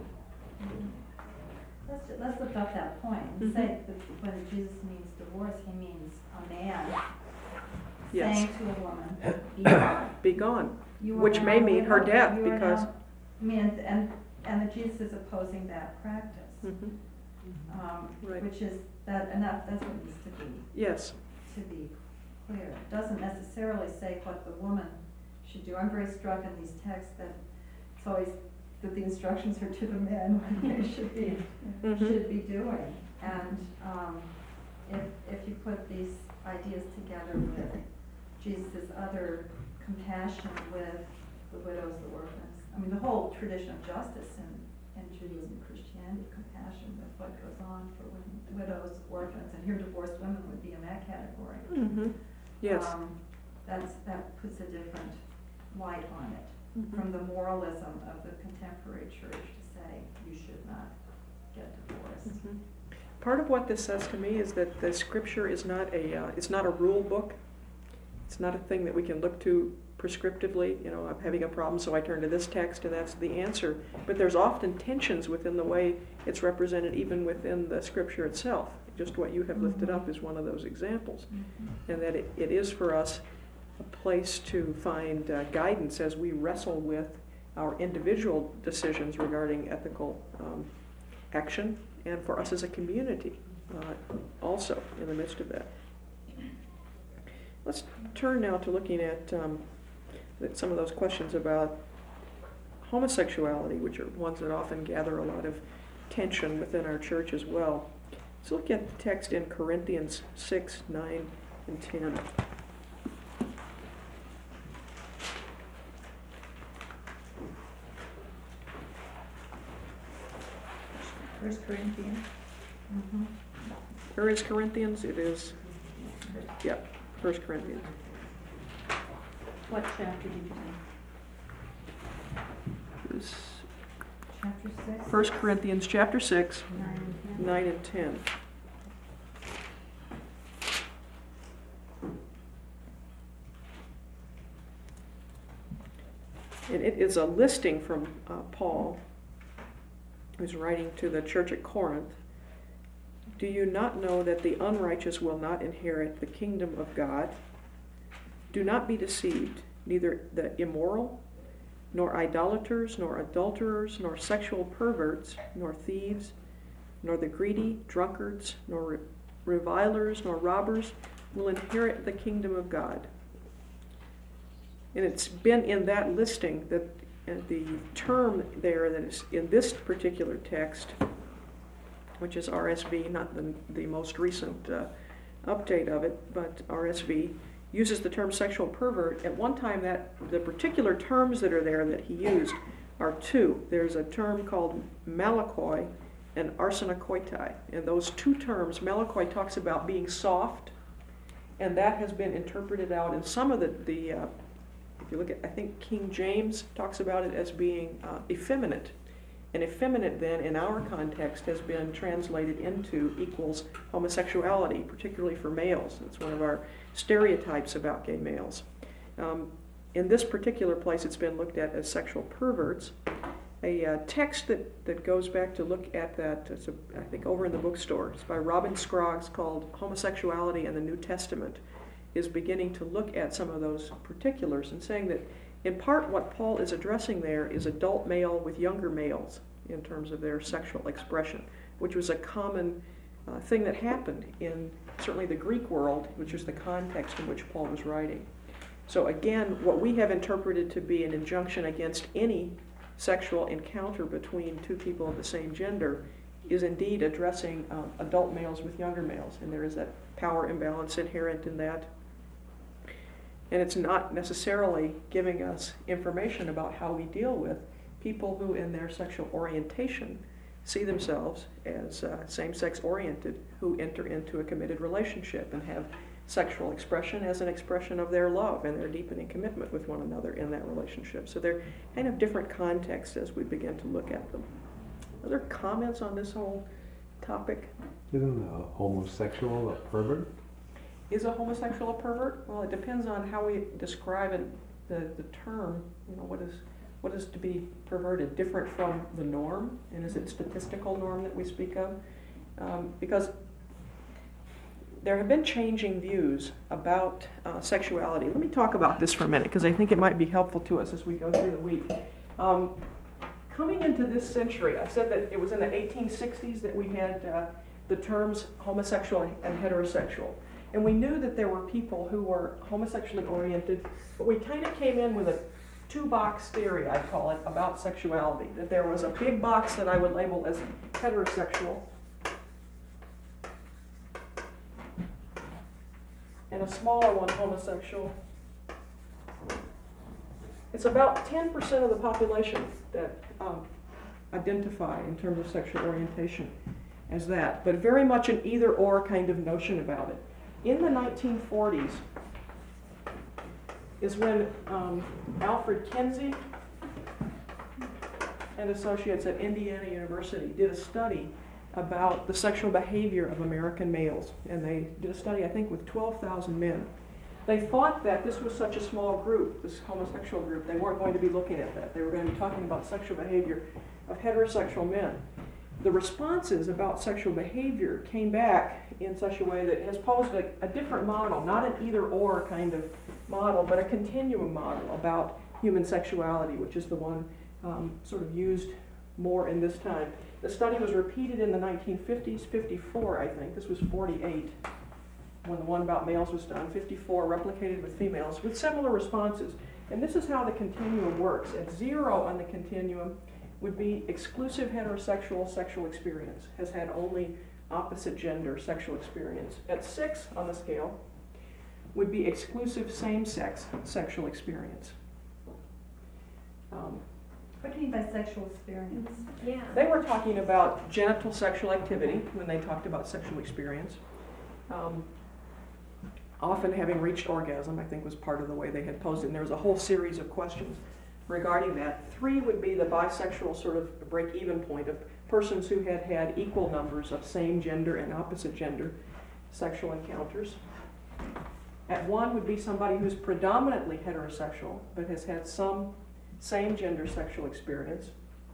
Let's look up that point and say that when Jesus means divorce, he means a man saying to a woman, "Be gone." Be gone. You are Which now may mean her widow. death, You are because now- I mean, and that Jesus is opposing that practice, Right. which is that's what needs to be Yes. clear. It doesn't necessarily say what the woman should do. I'm very struck in these texts that it's always that the instructions are to the men what they should be doing. And if you put these ideas together with Jesus' other compassion with the widows, the orphans, I mean, the whole tradition of justice in Judaism and Christianity, compassion with what goes on for widows, orphans, and here divorced women would be in that category. Yes. That puts a different light on it from the moralism of the contemporary church to say you should not get divorced. part of what this says to me is that the scripture is not it's not a rule book. It's not a thing that we can look to prescriptively. You know, I'm having a problem, so I turn to this text and that's the answer. But there's often tensions within the way it's represented, even within the scripture itself. Just what you have lifted up is one of those examples. And that it is for us a place to find guidance as we wrestle with our individual decisions regarding ethical action, and for us as a community also in the midst of that. Let's turn now to looking at some of those questions about homosexuality, which are ones that often gather a lot of tension within our church as well. Let's look at the text in Corinthians 6, 9, and 10. 1 Corinthians. Where is Corinthians? It is, 1 Corinthians. What chapter did you say? It's Chapter 6? 1 Corinthians chapter 6, 9 and 10. 9 and 10. And it is a listing from Paul, who's writing to the church at Corinth. Do you not know that the unrighteous will not inherit the kingdom of God? Do not be deceived, neither the immoral, nor idolaters, nor adulterers, nor sexual perverts, nor thieves, nor the greedy, drunkards, nor revilers, nor robbers will inherit the kingdom of God. And it's been in that listing that the term there that is in this particular text, which is RSV, not the most recent update of it, but RSV, uses the term sexual pervert. At one time, that the particular terms that are there that he used are two. There's a term called malakoi and arsenokoitai. And those two terms, malakoi talks about being soft, and that has been interpreted out in some of the if you look at, I think King James talks about it as being effeminate. And effeminate then, in our context, has been translated into equals homosexuality, particularly for males. It's one of our stereotypes about gay males. In this particular place, it's been looked at as sexual perverts. A text that goes back to look at that, I think over in the bookstore, it's by Robin Scroggs, called Homosexuality and the New Testament, is beginning to look at some of those particulars and saying that in part what Paul is addressing there is adult male with younger males in terms of their sexual expression, which was a common thing that happened in certainly the Greek world, which is the context in which Paul was writing. So again, what we have interpreted to be an injunction against any sexual encounter between two people of the same gender is indeed addressing adult males with younger males, and there is that power imbalance inherent in that. And it's not necessarily giving us information about how we deal with people who in their sexual orientation see themselves as same-sex oriented, who enter into a committed relationship and have sexual expression as an expression of their love and their deepening commitment with one another in that relationship. So they're kind of different contexts as we begin to look at them. Other comments on this whole topic? Isn't a homosexual a pervert? Is a homosexual a pervert? Well, it depends on how we describe it, the term. You know, what is to be perverted? Different from the norm? And is it statistical norm that we speak of? Because there have been changing views about sexuality. Let me talk about this for a minute, because I think it might be helpful to us as we go through the week. Coming into this century, I said that it was in the 1860s that we had the terms homosexual and heterosexual. And we knew that there were people who were homosexually oriented, but we kind of came in with a two-box theory, I call it, about sexuality. That there was a big box that I would label as heterosexual, and a smaller one, homosexual. It's about 10% of the population that identify in terms of sexual orientation as that, but very much an either-or kind of notion about it. In the 1940s is when Alfred Kinsey and associates at Indiana University did a study about the sexual behavior of American males. And they did a study, I think, with 12,000 men. They thought that this was such a small group, this homosexual group, they weren't going to be looking at that. They were going to be talking about sexual behavior of heterosexual men. The responses about sexual behavior came back in such a way that it has posed a different model, not an either-or kind of model, but a continuum model about human sexuality, which is the one sort of used more in this time. The study was repeated in the 1950s, 54, I think. This was 48 when the one about males was done. 54 replicated with females with similar responses. And this is how the continuum works. At 0 on the continuum would be exclusive heterosexual sexual experience, has had only opposite gender sexual experience. At 6 on the scale would be exclusive same-sex sexual experience. What do you mean by sexual experience? Yeah. They were talking about genital sexual activity when they talked about sexual experience. Often having reached orgasm, I think, was part of the way they had posed it. And there was a whole series of questions regarding that. 3 would be the bisexual sort of break-even point of persons who had had equal numbers of same gender and opposite gender sexual encounters. At 1 would be somebody who's predominantly heterosexual but has had some same gender sexual experience.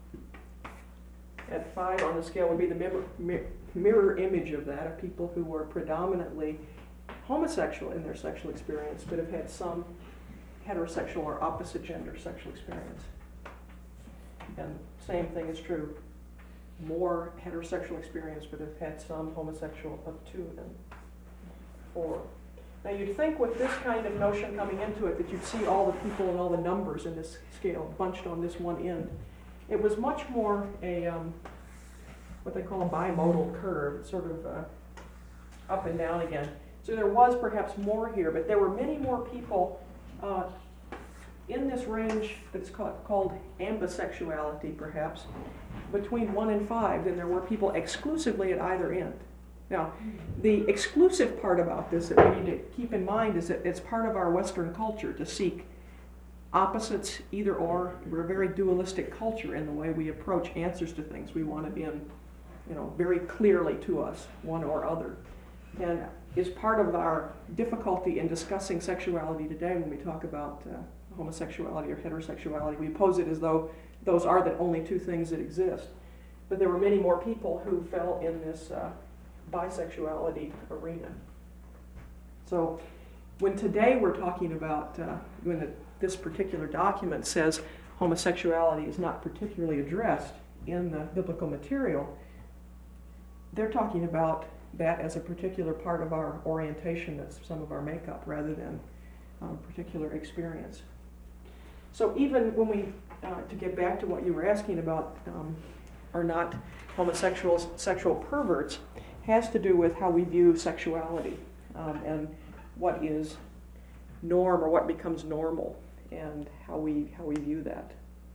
At 5 on the scale would be the mirror image of that, of people who were predominantly homosexual in their sexual experience but have had some heterosexual or opposite gender sexual experience. And same thing is true. More heterosexual experience but have had some homosexual of 2 and 4. Now you'd think with this kind of notion coming into it that you'd see all the people and all the numbers in this scale bunched on this one end. It was much more a, what they call a bimodal curve, sort of up and down again. So there was perhaps more here, but there were many more people in this range that's called ambisexuality, perhaps, between 1 and 5 than there were people exclusively at either end. Now, the exclusive part about this that we need to keep in mind is that it's part of our Western culture to seek opposites, either or. We're a very dualistic culture in the way we approach answers to things. We want it in, very clearly to us, one or other. And is part of our difficulty in discussing sexuality today when we talk about homosexuality or heterosexuality. We pose it as though those are the only 2 things that exist. But there were many more people who fell in this bisexuality arena. So when today we're talking about, when this particular document says homosexuality is not particularly addressed in the biblical material, they're talking about that as a particular part of our orientation, that's some of our makeup, rather than particular experience. So even when we, to get back to what you were asking about, are not homosexuals sexual perverts, has to do with how we view sexuality and what is norm or what becomes normal and how we view that.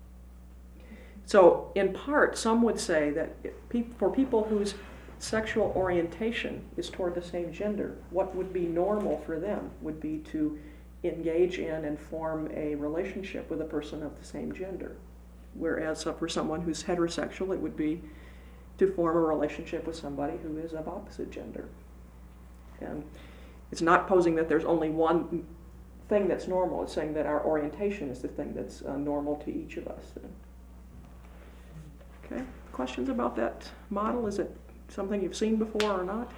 So in part, some would say that for people whose sexual orientation is toward the same gender, what would be normal for them would be to engage in and form a relationship with a person of the same gender. Whereas for someone who's heterosexual, it would be to form a relationship with somebody who is of opposite gender. And it's not posing that there's only one thing that's normal. It's saying that our orientation is the thing that's normal to each of us. Okay, questions about that model? Is it something you've seen before or not?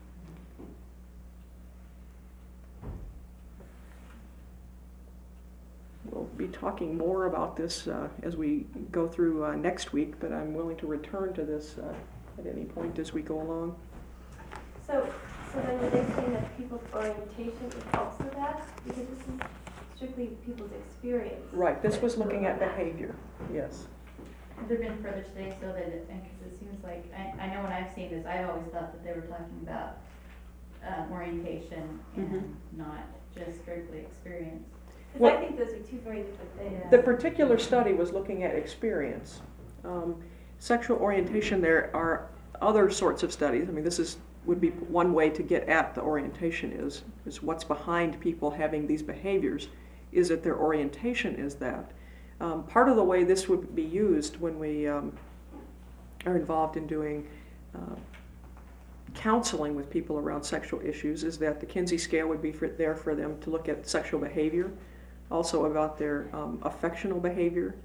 We'll be talking more about this as we go through next week, but I'm willing to return to this at any point as we go along. So then would they say that people's orientation is also that? Because this is strictly people's experience. Right, this was looking at behavior, yes. Have there been further studies so that, and because it seems like, I know when I've seen this, I always thought that they were talking about orientation and not just strictly experience. Because I think those are 2 very different things. The particular study was looking at experience. Sexual orientation, there are other sorts of studies. I mean, this would be one way to get at the orientation is what's behind people having these behaviors. Is it their orientation is that? Part of the way this would be used when we are involved in doing counseling with people around sexual issues is that the Kinsey scale would be there for them to look at sexual behavior, also about their affectional behavior.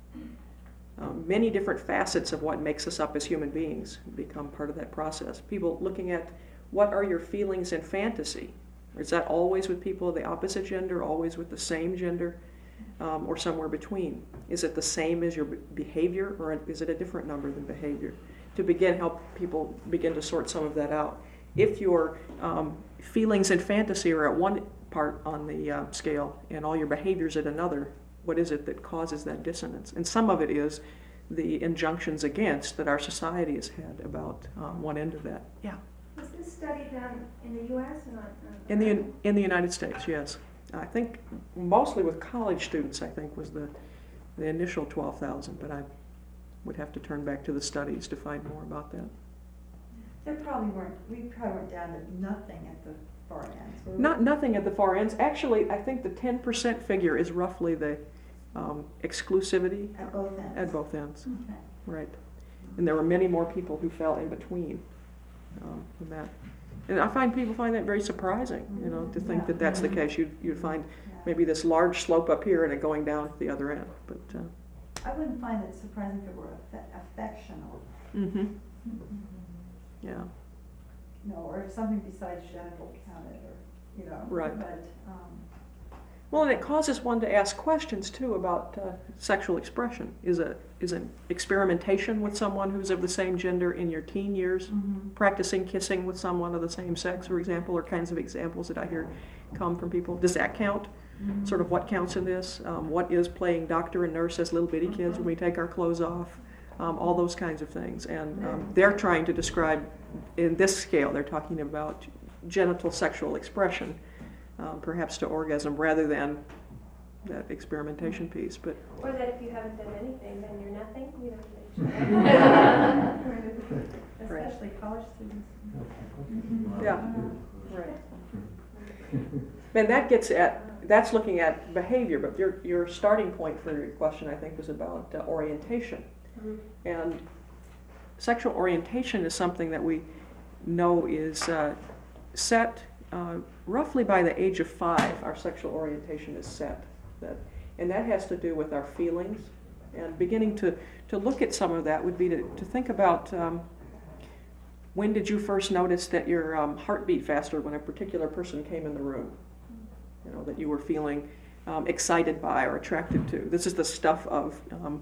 Many different facets of what makes us up as human beings become part of that process. People looking at what are your feelings and fantasy. Is that always with people of the opposite gender, always with the same gender, or somewhere between? Is it the same as your behavior, or is it a different number than behavior? To help people begin to sort some of that out. If your feelings and fantasy are at one part on the scale and all your behaviors at another, what is it that causes that dissonance? And some of it is the injunctions against that our society has had about one end of that. Yeah. Was this study done in the U.S. or not? In the United States, yes. I think mostly with college students, I think, was the initial 12,000, but I would have to turn back to the studies to find more about that. We probably weren't down to nothing at the far ends. were we? Nothing at the far ends. Actually, I think the 10% figure is roughly the exclusivity At both ends. at both ends. Okay. Right. And there were many more people who fell in between than that. And I find people find that very surprising, to think that that's the case. You'd find maybe this large slope up here and it going down to the other end. But I wouldn't find it surprising if it were affectional. mm-hmm. Yeah. Or if something besides genital counted, or, Right. But, Well, and it causes one to ask questions too about sexual expression. Is an experimentation with someone who's of the same gender in your teen years, practicing kissing with someone of the same sex, for example, or kinds of examples that I hear come from people. Does that count? Sort of what counts in this? What is playing doctor and nurse as little bitty kids when we take our clothes off? All those kinds of things. And they're trying to describe, in this scale, they're talking about genital sexual expression. Perhaps to orgasm rather than that experimentation piece. But Or that if you haven't done anything, then you're nothing. You don't especially college students. yeah, right. And that's looking at behavior. But your starting point for your question, I think, was about orientation. And sexual orientation is something that we know is set. Roughly by the age of 5, our sexual orientation is set. And that has to do with our feelings. And beginning to look at some of that would be to think about when did you first notice that your heart beat faster when a particular person came in the room? That you were feeling excited by or attracted to. This is the stuff of,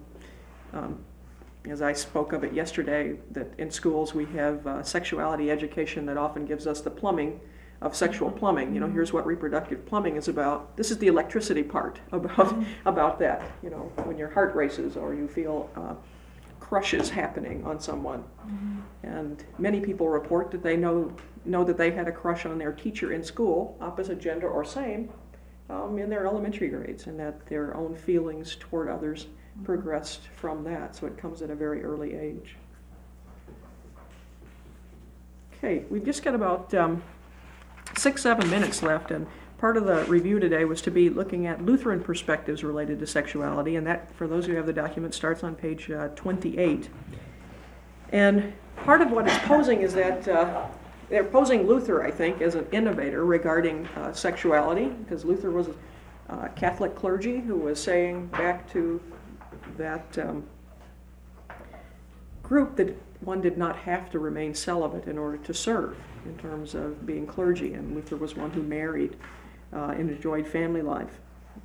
as I spoke of it yesterday, that in schools we have sexuality education that often gives us the plumbing of sexual plumbing. Here's what reproductive plumbing is about. This is the electricity part about that. When your heart races or you feel crushes happening on someone. And many people report that they know that they had a crush on their teacher in school, opposite gender or same, in their elementary grades, and that their own feelings toward others progressed from that. So it comes at a very early age. Okay, we've just got about 6-7 minutes left, and part of the review today was to be looking at Lutheran perspectives related to sexuality, and that, for those who have the document, starts on page 28. And part of what it's posing is that they're posing Luther, I think, as an innovator regarding sexuality, because Luther was a Catholic clergy who was saying back to that group that one did not have to remain celibate in order to serve in terms of being clergy, and Luther was one who married and enjoyed family life.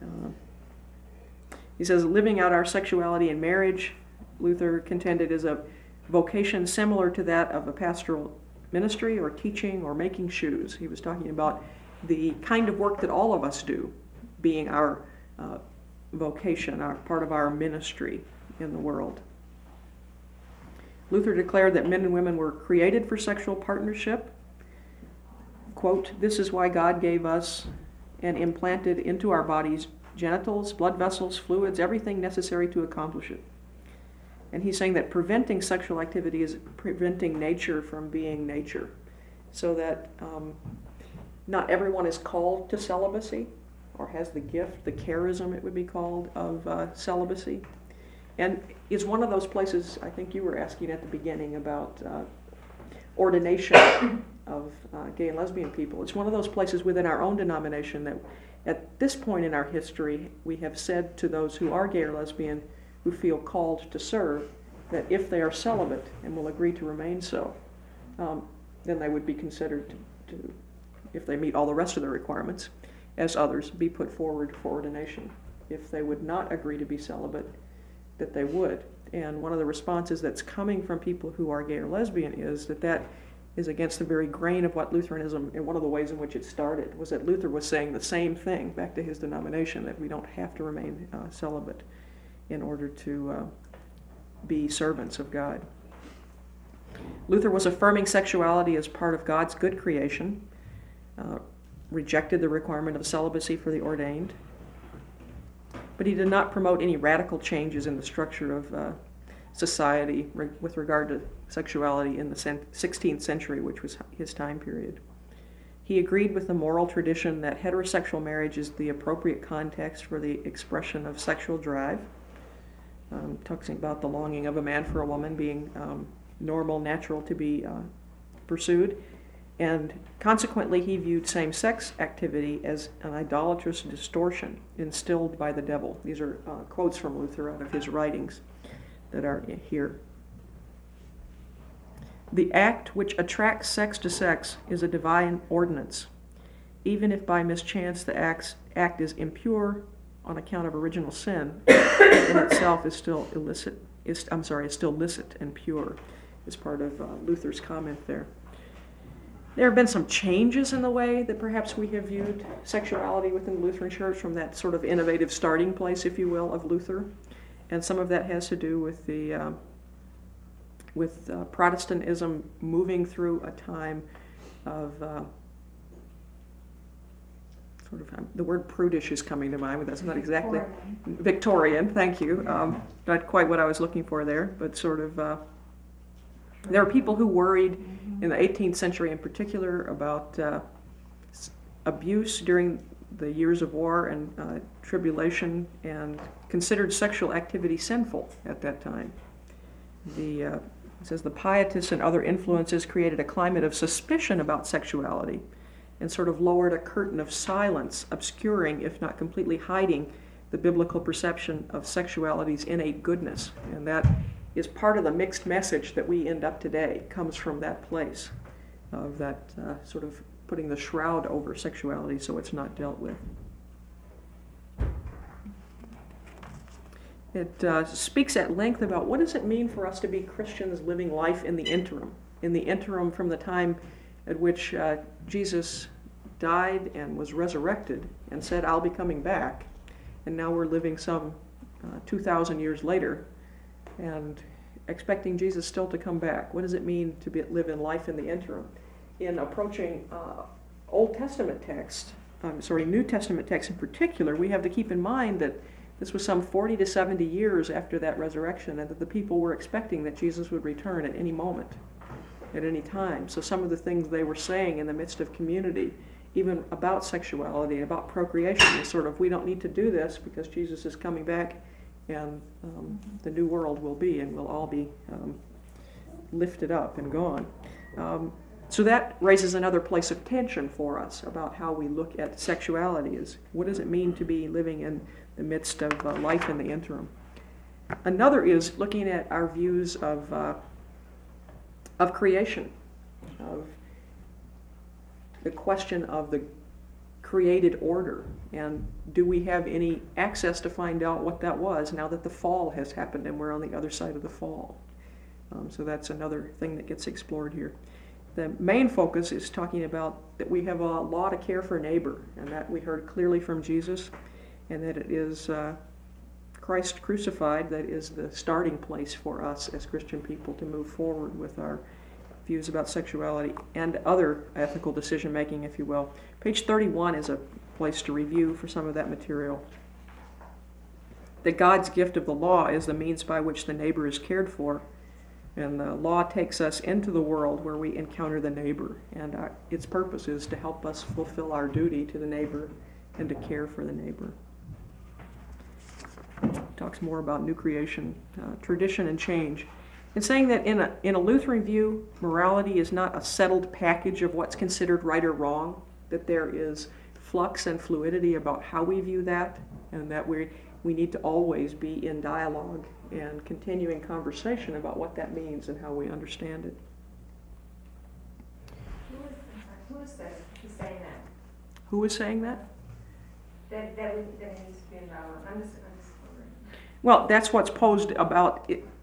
He says, living out our sexuality in marriage, Luther contended, is a vocation similar to that of a pastoral ministry or teaching or making shoes. He was talking about the kind of work that all of us do being our vocation, part of our ministry in the world. Luther declared that men and women were created for sexual partnership. Quote, this is why God gave us and implanted into our bodies genitals, blood vessels, fluids, everything necessary to accomplish it. And he's saying that preventing sexual activity is preventing nature from being nature. So that not everyone is called to celibacy or has the gift, the charism it would be called, of celibacy. And it's one of those places, I think you were asking at the beginning about ordination of gay and lesbian people. It's one of those places within our own denomination that at this point in our history we have said to those who are gay or lesbian who feel called to serve that if they are celibate and will agree to remain so, then they would be considered to, if they meet all the rest of the requirements, as others, be put forward for ordination. If they would not agree to be celibate, that they would. And one of the responses that's coming from people who are gay or lesbian is that is against the very grain of what Lutheranism, and one of the ways in which it started, was that Luther was saying the same thing back to his denomination, that we don't have to remain celibate in order to be servants of God. Luther was affirming sexuality as part of God's good creation, rejected the requirement of celibacy for the ordained, but he did not promote any radical changes in the structure of society with regard to sexuality in the 16th century, which was his time period. He agreed with the moral tradition that heterosexual marriage is the appropriate context for the expression of sexual drive, talking about the longing of a man for a woman being normal, natural to be pursued, and consequently he viewed same-sex activity as an idolatrous distortion instilled by the devil. These are quotes from Luther out of his writings that are here. The act which attracts sex to sex is a divine ordinance, even if by mischance the act is impure on account of original sin, in itself is still illicit. Is still licit and pure. Is part of Luther's comment there. There have been some changes in the way that perhaps we have viewed sexuality within the Lutheran Church from that sort of innovative starting place, if you will, of Luther, and some of that has to do with the Protestantism moving through a time of the word prudish is coming to mind, but that's not exactly Victorian. Thank you. Not quite what I was looking for there, but sort of. There are people who worried in the 18th century in particular about abuse during the years of war and tribulation, and considered sexual activity sinful at that time. It says the pietists and other influences created a climate of suspicion about sexuality and sort of lowered a curtain of silence, obscuring, if not completely hiding, the biblical perception of sexuality's innate goodness. And that is part of the mixed message that we end up today, comes from that place of that sort of putting the shroud over sexuality so it's not dealt with. It speaks at length about what does it mean for us to be Christians living life in the interim from the time at which Jesus died and was resurrected and said, I'll be coming back. And now we're living some 2,000 years later and expecting Jesus still to come back. What does it mean to live in life in the interim? In approaching New Testament texts in particular, we have to keep in mind that this was some 40 to 70 years after that resurrection, and that the people were expecting that Jesus would return at any moment, at any time. So some of the things they were saying in the midst of community, even about sexuality, about procreation, is sort of, we don't need to do this because Jesus is coming back, and the new world will be, and we'll all be lifted up and gone. So that raises another place of tension for us about how we look at sexuality. Is what does it mean to be living in the midst of life in the interim? Another is looking at our views of creation, of the question of the created order, and do we have any access to find out what that was now that the fall has happened and we're on the other side of the fall? So that's another thing that gets explored here. The main focus is talking about that we have a law to care for neighbor, and that we heard clearly from Jesus, and that it is Christ crucified that is the starting place for us as Christian people to move forward with our views about sexuality and other ethical decision-making, if you will. Page 31 is a place to review for some of that material. That God's gift of the law is the means by which the neighbor is cared for, and the law takes us into the world where we encounter the neighbor, and its purpose is to help us fulfill our duty to the neighbor and to care for the neighbor. Talks more about new creation, tradition and change. And saying that in a Lutheran view, morality is not a settled package of what's considered right or wrong, that there is flux and fluidity about how we view that, and that we need to always be in dialogue and continuing conversation about what that means and how we understand it. Who is saying that? Who is saying that? That needs to be involved. I'm just wondering. Well, that's what's posed about it,